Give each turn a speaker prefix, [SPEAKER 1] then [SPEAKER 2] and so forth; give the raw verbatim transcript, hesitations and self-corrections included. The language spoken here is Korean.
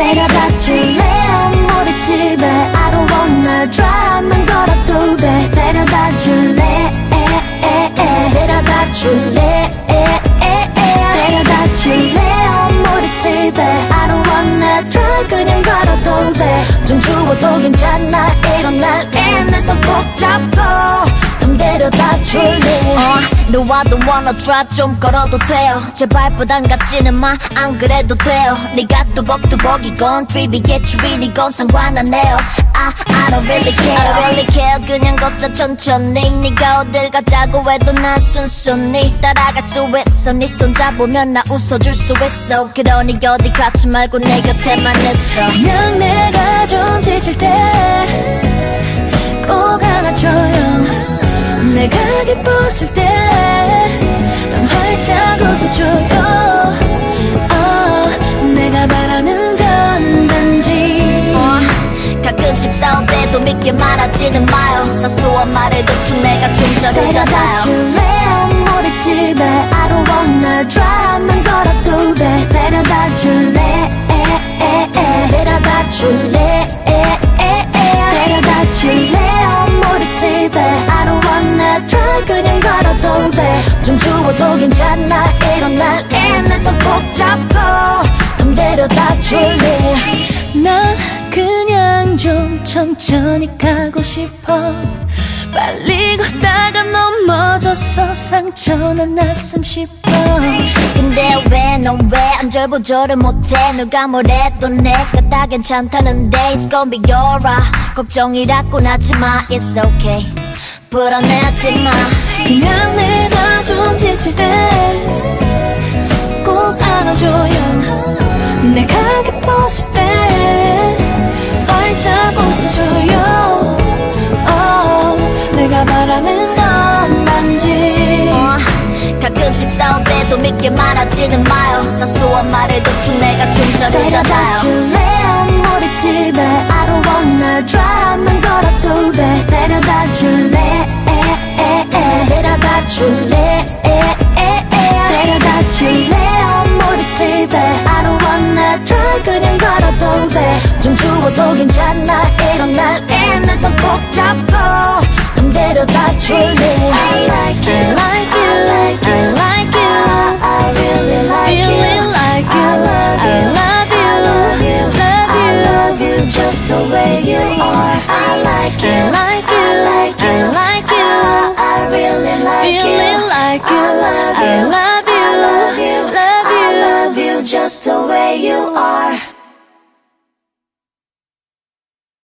[SPEAKER 1] 데려다 줄래 우리 집에 I don't wanna drive 난 걸어도 돼 데려다 줄래 데려다 줄래 데려다 줄래 우리 집에 I don't wanna drive 그냥 걸어도 돼 좀 추워도 괜찮아 이런 날에 내 손 꼭 잡고 넌 데려다 줄래 uh, 너와 don't wanna drive 좀 걸어도 돼요 제발 부담 갖지는 마 안 그래도 돼요 네가 뚜벅뚜벅이건 트립이게 추리건 상관 안 해요 I, I don't really care I don't really care 그냥 걷자 천천히 네가 어딜 가자고 해도 난 순순히 따라갈 수 있어 네 손 잡으면 나 웃어줄 수 있어 그러니 어디 가지 말고 내 곁에만 있어
[SPEAKER 2] 그냥 내가 좀 지칠 때 꼭 안아줘요 내가 기뻤을 때 넌 활짝 웃어줘요 oh, 내가 바라는 건 단지
[SPEAKER 1] uh, 가끔씩 싸울 때도 믿게 말하지는 마요 사소한 말에 대충 내가 충전해잖아요 데려다 줄래 우리 집에 I don't wanna drive 난 걸어도 돼 데려다 줄래 데려다 줄래 데려다 줄래 우리 집에 I don't wanna drive 그냥 걸어도 돼 좀 추워도 괜찮아 이런 날에 내 손 꼭 잡고 넌 데려다 줄래
[SPEAKER 2] 난 그냥 좀 천천히 가고 싶어 빨리 걷다가 넘어져서 상처는 났음 싶어
[SPEAKER 1] 근데 왜 넌 왜 안절부절을 못해 누가 뭐래도 내가 다 괜찮다는데 It's gonna be alright 걱정이라고는 하지마 It's okay 불안해하지마
[SPEAKER 2] 그냥 내가 좀 지칠 때 꼭 안아줘요 내가 기뻤을 때 활짝 웃어줘요 oh, 내가 바라는 건 단지
[SPEAKER 1] uh, 가끔씩 싸울 때도 믿게 말하지는 마요 사소한 말에 대충 내가 충전해잖아요 데려다 줄래 우리 집에 I don't wanna drive 난 걸어도 돼 데려다 줄래 데려다 줄래 데려다 줄래 우리 집에 I don't wanna drive 그냥 걸어도 돼 좀 추워도 괜찮아 이런 날에 내 손 꼭 잡고 넌 데려다 줄래 I like you, I like you, I like you, I really like you, really like you, I love you, I love you, love you, love you just the way you are I like you, I like you, I like you, I really like you, really like you, I love you